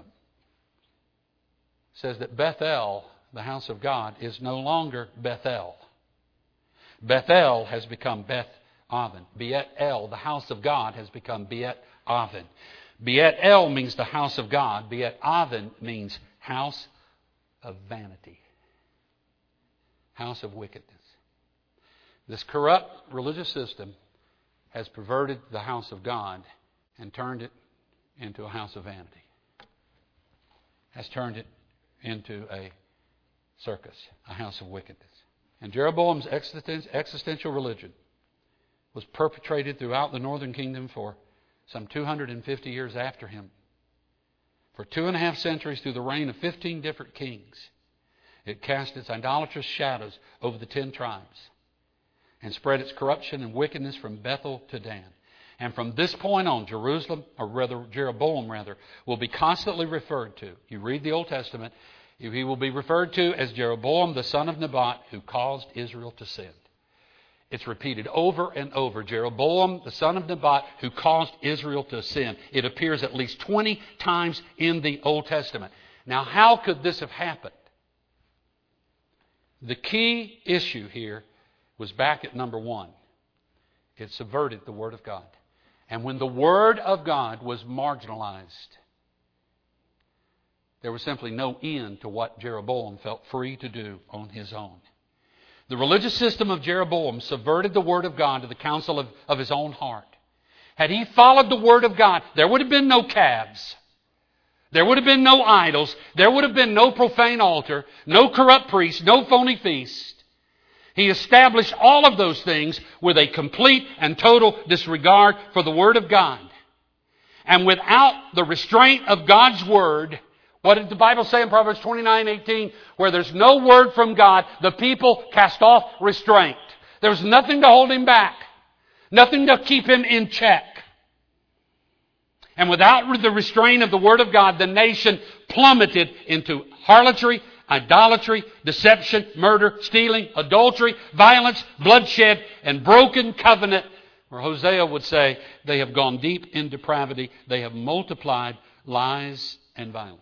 says that Bethel, the house of God, is no longer Bethel. Bethel has become Beth Aven. Beet El, the house of God, has become Beet Aven. Beet El means the house of God. Beet Aven means house of vanity. House of wickedness. This corrupt religious system has perverted the house of God and turned it into a house of vanity. Has turned it into a circus, a house of wickedness. And Jeroboam's existential religion was perpetrated throughout the northern kingdom for some 250 years after him. For 2.5 centuries through the reign of 15 different kings, it cast its idolatrous shadows over the 10 tribes. And spread its corruption and wickedness from Bethel to Dan. And from this point on, Jeroboam will be constantly referred to. You read the Old Testament, he will be referred to as Jeroboam, the son of Nebat, who caused Israel to sin. It's repeated over and over. Jeroboam, the son of Nebat, who caused Israel to sin. It appears at least 20 times in the Old Testament. Now, how could this have happened? The key issue here was back at number 1. It subverted the Word of God. And when the Word of God was marginalized, there was simply no end to what Jeroboam felt free to do on his own. The religious system of Jeroboam subverted the Word of God to the counsel of his own heart. Had he followed the Word of God, there would have been no calves. There would have been no idols. There would have been no profane altar, no corrupt priest, no phony feast. He established all of those things with a complete and total disregard for the Word of God. And without the restraint of God's Word, what did the Bible say in Proverbs 29:18? Where there's no word from God, the people cast off restraint. There's nothing to hold him back. Nothing to keep him in check. And without the restraint of the Word of God, the nation plummeted into harlotry, idolatry, deception, murder, stealing, adultery, violence, bloodshed, and broken covenant. Or Hosea would say, they have gone deep in depravity. They have multiplied lies and violence.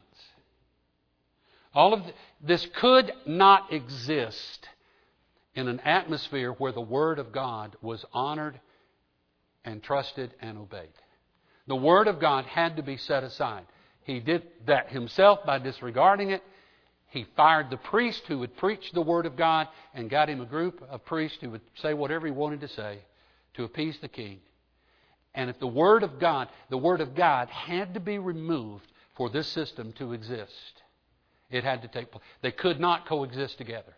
All of this could not exist in an atmosphere where the Word of God was honored and trusted and obeyed. The Word of God had to be set aside. He did that himself by disregarding it. He fired the priest who would preach the Word of God and got him a group of priests who would say whatever he wanted to say to appease the king. And if the Word of God had to be removed for this system to exist. It had to take place. They could not coexist together.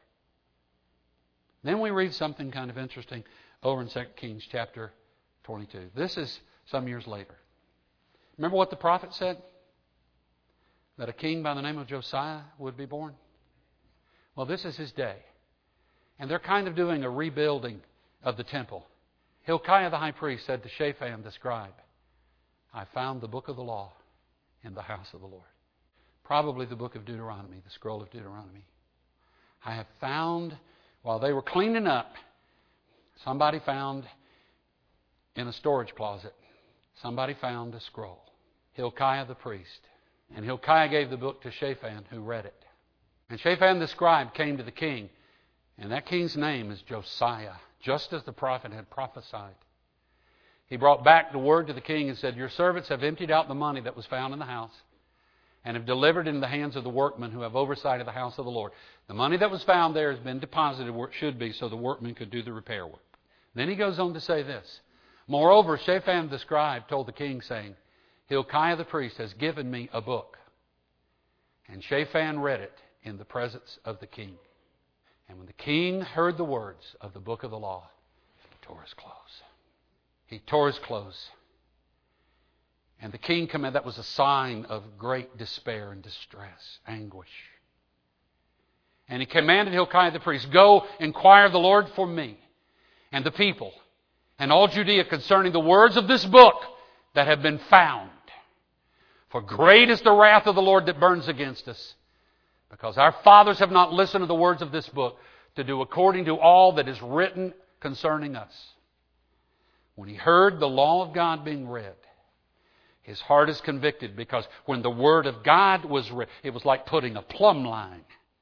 Then we read something kind of interesting over in 2 Kings chapter 22. This is some years later. Remember what the prophet said? That a king by the name of Josiah would be born? Well, this is his day. And they're kind of doing a rebuilding of the temple. Hilkiah the high priest said to Shaphan the scribe, I found the book of the law in the house of the Lord. Probably the book of Deuteronomy, the scroll of Deuteronomy. I have found, while they were cleaning up, somebody found in a storage closet, somebody found a scroll. Hilkiah the priest. And Hilkiah gave the book to Shaphan, who read it. And Shaphan the scribe came to the king, and that king's name is Josiah, just as the prophet had prophesied. He brought back the word to the king and said, Your servants have emptied out the money that was found in the house, and have delivered it into the hands of the workmen who have oversight of the house of the Lord. The money that was found there has been deposited where it should be so the workmen could do the repair work. Then he goes on to say this. Moreover, Shaphan the scribe told the king, saying, Hilkiah the priest has given me a book. And Shaphan read it in the presence of the king. And when the king heard the words of the book of the law, he tore his clothes. He tore his clothes. And the king commanded, that was a sign of great despair and distress, anguish. And he commanded Hilkiah the priest, Go, inquire of the Lord for me and the people and all Judea concerning the words of this book that have been found. For great is the wrath of the Lord that burns against us, because our fathers have not listened to the words of this book to do according to all that is written concerning us. When he heard the law of God being read, his heart is convicted, because when the Word of God was read, it was like putting a plumb line.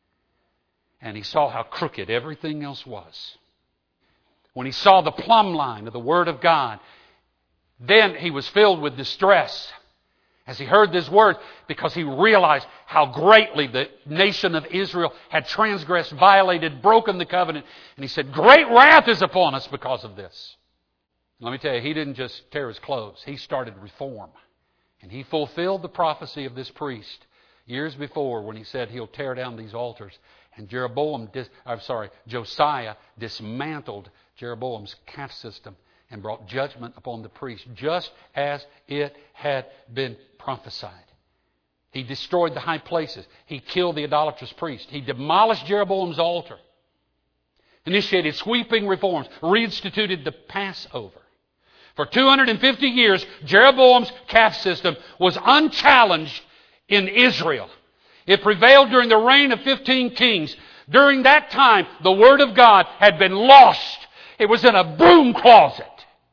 And he saw how crooked everything else was. When he saw the plumb line of the Word of God, then he was filled with distress as he heard this word, because he realized how greatly the nation of Israel had transgressed, violated, broken the covenant. And he said, Great wrath is upon us because of this. Let me tell you, he didn't just tear his clothes. He started reform. And he fulfilled the prophecy of this priest years before when he said he'll tear down these altars. And Josiah dismantled Jeroboam's caste system and brought judgment upon the priest, just as it had been prophesied. He destroyed the high places. He killed the idolatrous priest. He demolished Jeroboam's altar, initiated sweeping reforms, reinstituted the Passover. For 250 years, Jeroboam's caste system was unchallenged in Israel. It prevailed during the reign of 15 kings. During that time, the Word of God had been lost. It was in a broom closet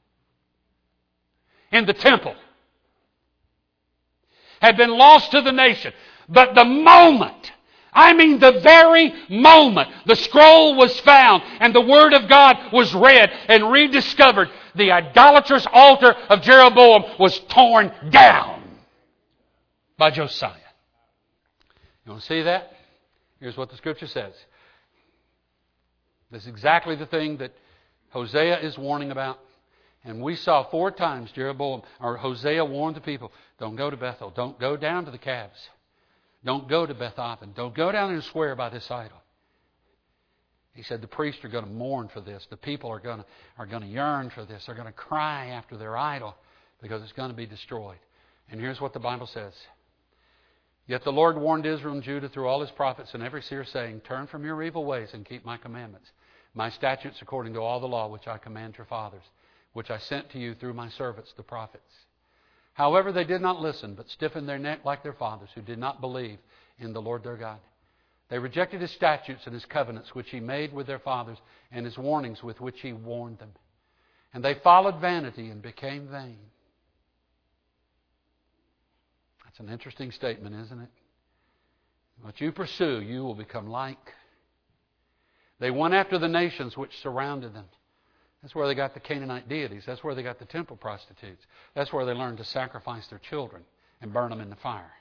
in the temple. Had been lost to the nation. But the moment I mean, the very moment the scroll was found and the Word of God was read and rediscovered, the idolatrous altar of Jeroboam was torn down by Josiah. You want to see that? Here's what the Scripture says. This is exactly the thing that Hosea is warning about. And we saw 4 times Hosea warned the people, don't go to Bethel. Don't go down to the calves. Don't go to Beth-Aven. Don't go down and swear by this idol. He said the priests are going to mourn for this. The people are going to yearn for this. They're going to cry after their idol because it's going to be destroyed. And here's what the Bible says. Yet the Lord warned Israel and Judah through all His prophets and every seer, saying, turn from your evil ways and keep my commandments, my statutes according to all the law which I command your fathers, which I sent to you through my servants the prophets. However, they did not listen, but stiffened their neck like their fathers, who did not believe in the Lord their God. They rejected His statutes and His covenants, which He made with their fathers, and His warnings with which He warned them. And they followed vanity and became vain. That's an interesting statement, isn't it? What you pursue, you will become like. They went after the nations which surrounded them. That's where they got the Canaanite deities. That's where they got the temple prostitutes. That's where they learned to sacrifice their children and burn them in the fire.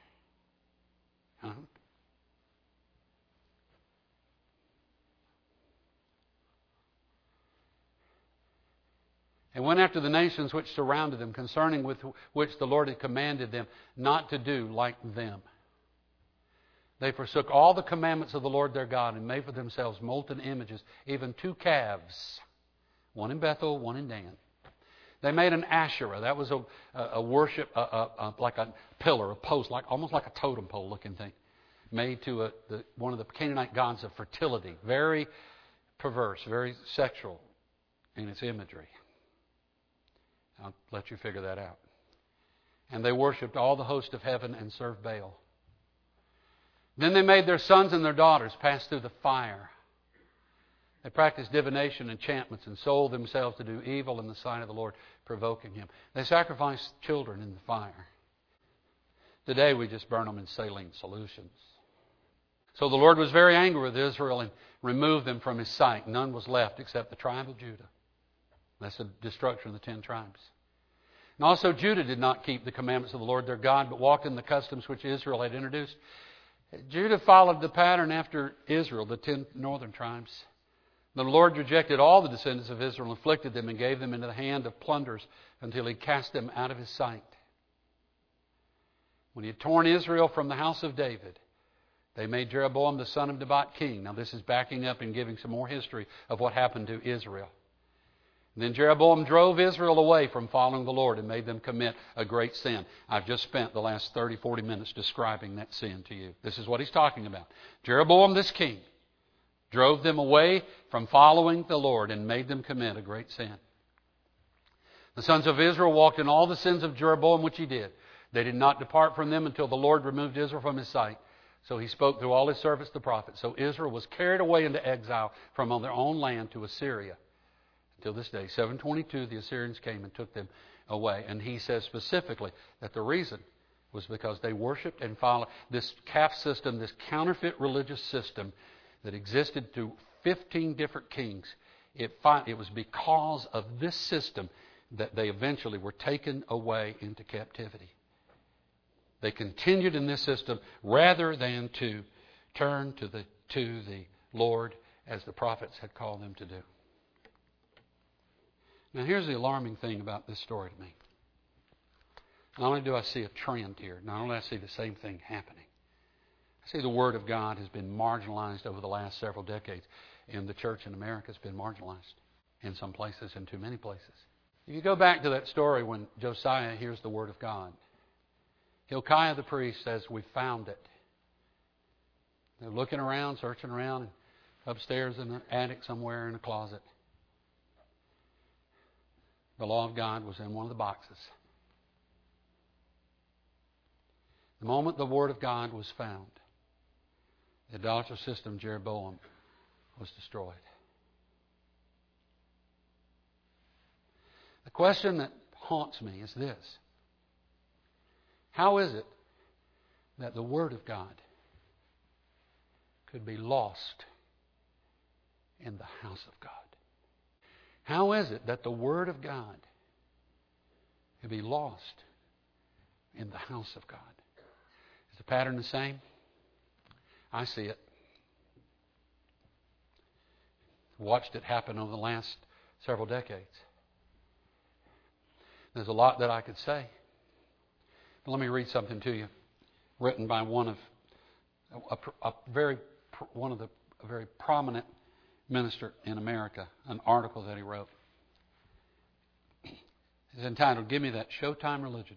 And went after the nations which surrounded them, concerning with which the Lord had commanded them not to do like them. They forsook all the commandments of the Lord their God and made for themselves molten images, even 2 calves. One in Bethel, one in Dan. They made an Asherah. That was a worship, like a pillar, a post, almost like a totem pole looking thing, made to one of the Canaanite gods of fertility. Very perverse, very sexual in its imagery. I'll let you figure that out. And they worshipped all the host of heaven and served Baal. Then they made their sons and their daughters pass through the fire. They practiced divination, enchantments, and sold themselves to do evil in the sight of the Lord, provoking Him. They sacrificed children in the fire. Today we just burn them in saline solutions. So the Lord was very angry with Israel and removed them from His sight. None was left except the tribe of Judah. That's the destruction of the 10 tribes. And also Judah did not keep the commandments of the Lord their God, but walked in the customs which Israel had introduced. Judah followed the pattern after Israel, the 10 northern tribes. The Lord rejected all the descendants of Israel, afflicted them, and gave them into the hand of plunderers until He cast them out of His sight. When He had torn Israel from the house of David, they made Jeroboam the son of Nebat king. Now this is backing up and giving some more history of what happened to Israel. And then Jeroboam drove Israel away from following the Lord and made them commit a great sin. I've just spent the last 30, 40 minutes describing that sin to you. This is what he's talking about. Jeroboam, this king, drove them away from following the Lord and made them commit a great sin. The sons of Israel walked in all the sins of Jeroboam which he did. They did not depart from them until the Lord removed Israel from His sight. So He spoke through all His servants the prophets. So Israel was carried away into exile from their own land to Assyria. Until this day, 722, the Assyrians came and took them away. And he says specifically that the reason was because they worshipped and followed this calf system, this counterfeit religious system that existed through 15 different kings. It was because of this system that they eventually were taken away into captivity. They continued in this system rather than to turn to the Lord as the prophets had called them to do. Now here's the alarming thing about this story to me. Not only do I see a trend here, not only do I see the same thing happening, I see the Word of God has been marginalized over the last several decades. And the church in America has been marginalized in some places and too many places. If you go back to that story when Josiah hears the Word of God, Hilkiah the priest says, "We found it." They're looking around, searching around, and upstairs in the attic somewhere in a closet, the law of God was in one of the boxes. The moment the Word of God was found, the idolatrous system of Jeroboam was destroyed. The question that haunts me is this: how is it that the Word of God could be lost in the house of God? How is it that the Word of God could be lost in the house of God? Is the pattern the same? I see it. Watched it happen over the last several decades. There's a lot that I could say. But let me read something to you, written by one of a very prominent minister in America, an article that he wrote. It's entitled, "Give Me That Showtime Religion."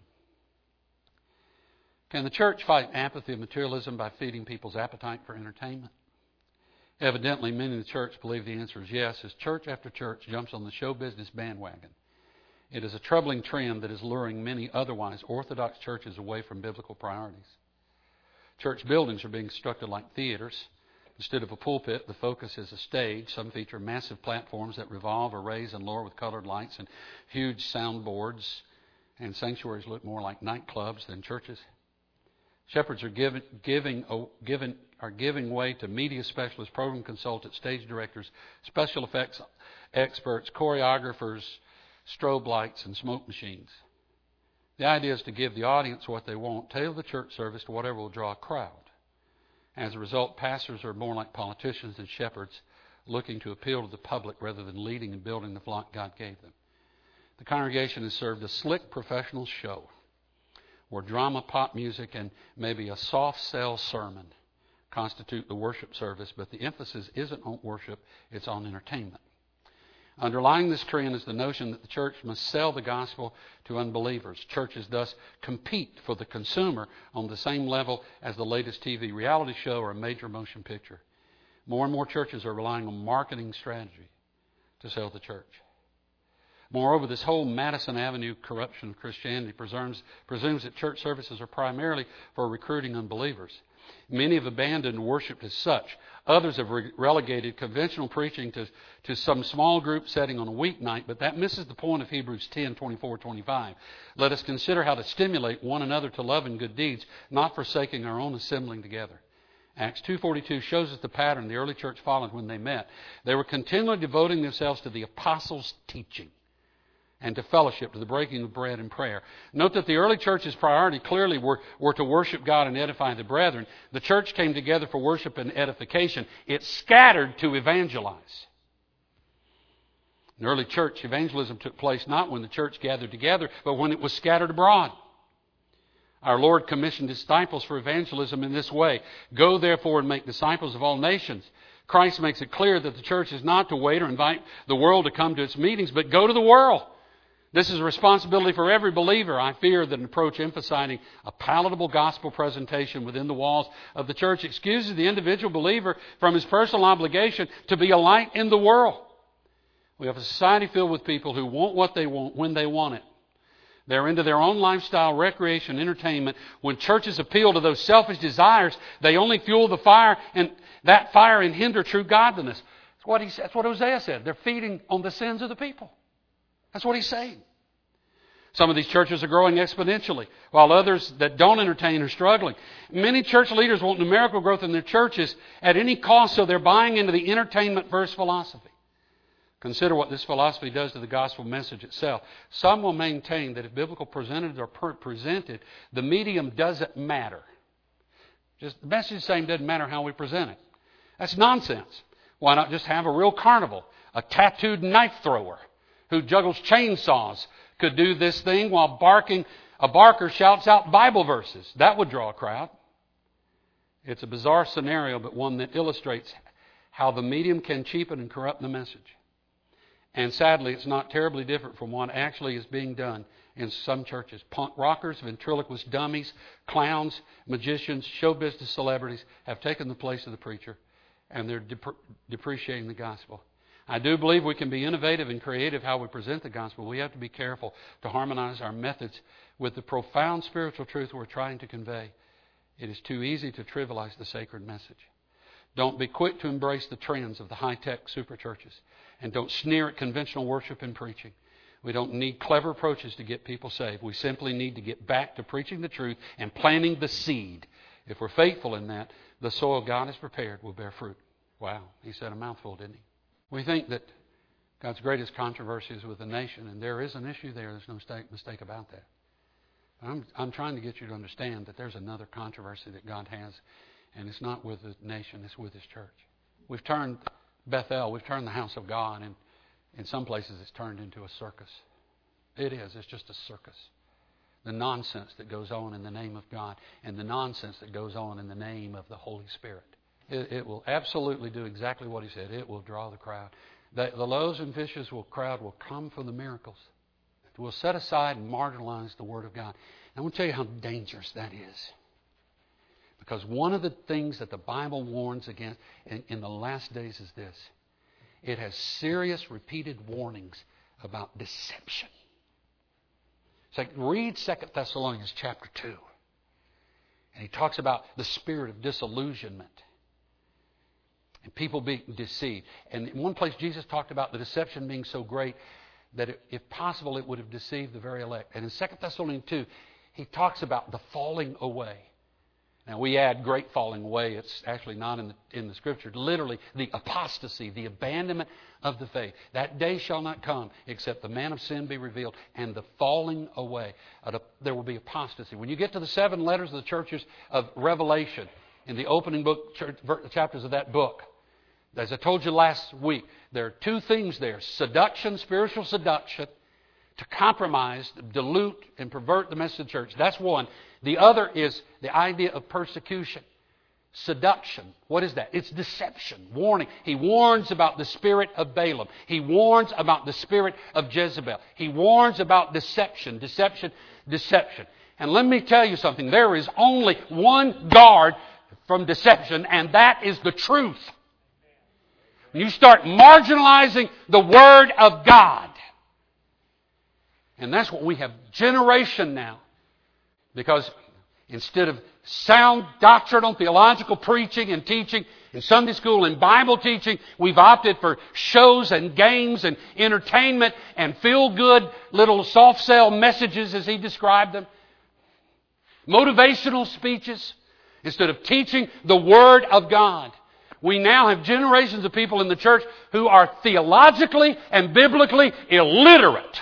Can the church fight apathy and materialism by feeding people's appetite for entertainment? Evidently, many in the church believe the answer is yes, as church after church jumps on the show business bandwagon. It is a troubling trend that is luring many otherwise orthodox churches away from biblical priorities. Church buildings are being constructed like theaters. Instead of a pulpit, the focus is a stage. Some feature massive platforms that revolve or raise and lower with colored lights and huge soundboards. And sanctuaries look more like nightclubs than churches. Shepherds are giving way to media specialists, program consultants, stage directors, special effects experts, choreographers, strobe lights, and smoke machines. The idea is to give the audience what they want, tailor the church service to whatever will draw a crowd. As a result, pastors are more like politicians than shepherds, looking to appeal to the public rather than leading and building the flock God gave them. The congregation is served a slick professional show where drama, pop music, and maybe a soft sell sermon constitute the worship service, but the emphasis isn't on worship, it's on entertainment. Underlying this trend is the notion that the church must sell the gospel to unbelievers. Churches thus compete for the consumer on the same level as the latest TV reality show or a major motion picture. More and more churches are relying on marketing strategy to sell the church. Moreover, this whole Madison Avenue corruption of Christianity presumes that church services are primarily for recruiting unbelievers. Many have abandoned worship as such. Others have relegated conventional preaching to some small group setting on a weeknight, but that misses the point of Hebrews 10:24-25. Let us consider how to stimulate one another to love and good deeds, not forsaking our own assembling together. Acts 2:42 shows us the pattern the early church followed when they met. They were continually devoting themselves to the apostles' teaching and to fellowship, to the breaking of bread and prayer. Note that the early church's priority clearly were to worship God and edify the brethren. The church came together for worship and edification. It scattered to evangelize. In the early church, evangelism took place not when the church gathered together, but when it was scattered abroad. Our Lord commissioned His disciples for evangelism in this way. Go therefore and make disciples of all nations. Christ makes it clear that the church is not to wait or invite the world to come to its meetings, but go to the world. This is a responsibility for every believer. I fear that an approach emphasizing a palatable gospel presentation within the walls of the church excuses the individual believer from his personal obligation to be a light in the world. We have a society filled with people who want what they want when they want it. They're into their own lifestyle, recreation, entertainment. When churches appeal to those selfish desires, they only fuel the fire and hinder true godliness. That's what Hosea said. They're feeding on the sins of the people. That's what he's saying. Some of these churches are growing exponentially, while others that don't entertain are struggling. Many church leaders want numerical growth in their churches at any cost, so they're buying into the entertainment first philosophy. Consider what this philosophy does to the gospel message itself. Some will maintain that if biblical presented or presented, the medium doesn't matter. Just the message is the same, doesn't matter how we present it. That's nonsense. Why not just have a real carnival? A tattooed knife thrower who juggles chainsaws could do this thing while a barker shouts out Bible verses. That would draw a crowd. It's a bizarre scenario, but one that illustrates how the medium can cheapen and corrupt the message. And sadly, it's not terribly different from what actually is being done in some churches. Punk rockers, ventriloquist dummies, clowns, magicians, show business celebrities have taken the place of the preacher, and they're depreciating the gospel. I do believe we can be innovative and creative how we present the gospel. We have to be careful to harmonize our methods with the profound spiritual truth we're trying to convey. It is too easy to trivialize the sacred message. Don't be quick to embrace the trends of the high-tech super churches. And don't sneer at conventional worship and preaching. We don't need clever approaches to get people saved. We simply need to get back to preaching the truth and planting the seed. If we're faithful in that, The soil God has prepared will bear fruit. Wow, he said a mouthful, didn't he? We think that God's greatest controversy is with the nation, and there is an issue there. There's no mistake about that. I'm trying to get you to understand that there's another controversy that God has, and it's not with the nation, it's with His church. We've turned Bethel, we've turned the house of God, and in some places it's turned into a circus. It is. It's just a circus. The nonsense that goes on in the name of God and the nonsense that goes on in the name of the Holy Spirit. It will absolutely do exactly what He said. It will draw the crowd. The loaves and fishes crowd will come for the miracles. We'll set aside and marginalize the Word of God. And I want to tell you how dangerous that is. Because one of the things that the Bible warns against in the last days is this. It has serious repeated warnings about deception. So read 2 Thessalonians chapter 2. And he talks about the spirit of disillusionment. And people being deceived. And in one place Jesus talked about the deception being so great that if possible it would have deceived the very elect. And in 2 Thessalonians 2, he talks about the falling away. Now we add great falling away. It's actually not in the Scripture. Literally, the apostasy, the abandonment of the faith. That day shall not come except the man of sin be revealed and the falling away. There will be apostasy. When you get to the 7 letters of the churches of Revelation, in the opening chapters of that book, as I told you last week, there are 2 things there. Seduction, spiritual seduction, to compromise, dilute, and pervert the message of the church. That's one. The other is the idea of persecution. Seduction. What is that? It's deception. Warning. He warns about the spirit of Balaam. He warns about the spirit of Jezebel. He warns about deception. Deception. Deception. And let me tell you something. There is only one guard from deception, and that is the truth. When you start marginalizing the Word of God. And that's what we have generation now. Because instead of sound doctrinal, theological preaching and teaching in Sunday school and Bible teaching, we've opted for shows and games and entertainment and feel-good little soft-sell messages, as he described them. Motivational speeches instead of teaching the Word of God. We now have generations of people in the church who are theologically and biblically illiterate.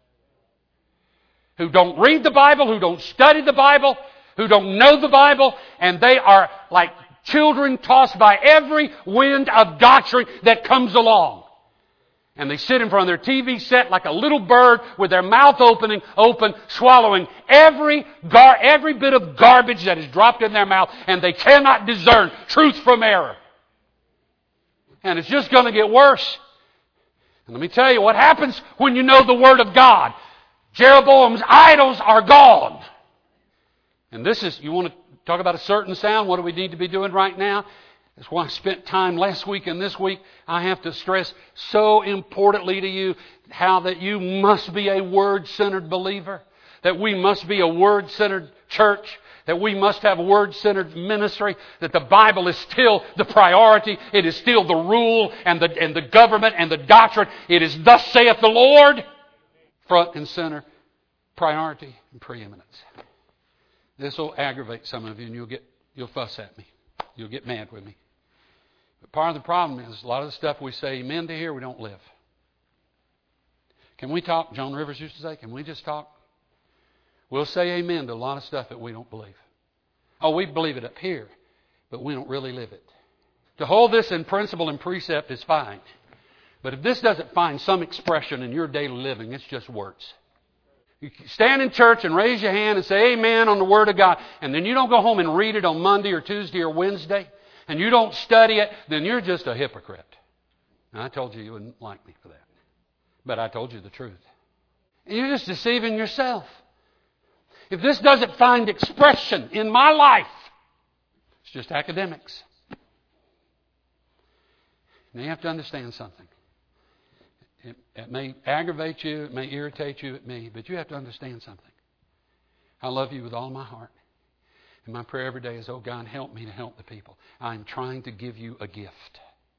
Who don't read the Bible, who don't study the Bible, who don't know the Bible, and they are like children tossed by every wind of doctrine that comes along. And they sit in front of their TV set like a little bird with their mouth open, swallowing every bit of garbage that is dropped in their mouth, and they cannot discern truth from error. And it's just going to get worse. And let me tell you what happens when you know the Word of God. Jeroboam's idols are gone. And this is, you want to talk about a certain sound? What do we need to be doing right now? That's why I spent time last week and this week. I have to stress so importantly to you how that you must be a Word-centered believer. That we must be a Word-centered church. That we must have a Word-centered ministry. That the Bible is still the priority. It is still the rule and the government and the doctrine. It is thus saith the Lord. Front and center, priority and preeminence. This will aggravate some of you, and you'll fuss at me. You'll get mad with me. But part of the problem is a lot of the stuff we say amen to here, we don't live. Can we talk? Joan Rivers used to say, can we just talk? We'll say amen to a lot of stuff that we don't believe. Oh, we believe it up here, but we don't really live it. To hold this in principle and precept is fine. But if this doesn't find some expression in your daily living, it's just words. You stand in church and raise your hand and say amen on the Word of God, and then you don't go home and read it on Monday or Tuesday or Wednesday, and you don't study it, then you're just a hypocrite. And I told you wouldn't like me for that. But I told you the truth. And you're just deceiving yourself. If this doesn't find expression in my life, it's just academics. Now you have to understand something. It may aggravate you, it may irritate you at me, but you have to understand something. I love you with all my heart. And my prayer every day is, oh God, help me to help the people. I'm trying to give you a gift.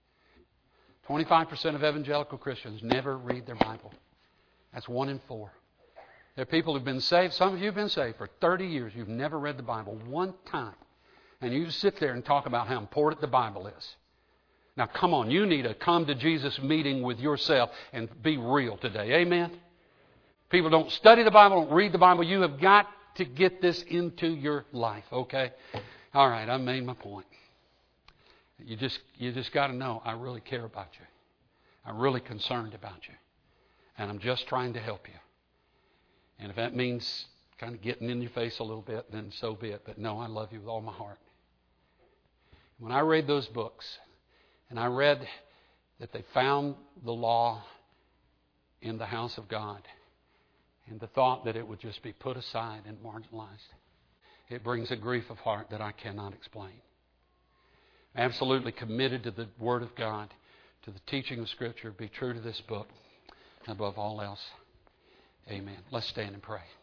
25% of evangelical Christians never read their Bible. That's 1 in 4. There are people who've been saved. Some of you have been saved for 30 years. You've never read the Bible one time. And you sit there and talk about how important the Bible is. Now, come on. You need to come to Jesus meeting with yourself and be real today. Amen? People don't study the Bible, don't read the Bible. You have got to get this into your life, okay? All right, I've made my point. You just got to know I really care about you. I'm really concerned about you. And I'm just trying to help you. And if that means kind of getting in your face a little bit, then so be it. But no, I love you with all my heart. When I read those books, and I read that they found the law in the house of God, and the thought that it would just be put aside and marginalized, it brings a grief of heart that I cannot explain. Absolutely committed to the Word of God, to the teaching of Scripture, be true to this book above all else. Amen. Let's stand and pray.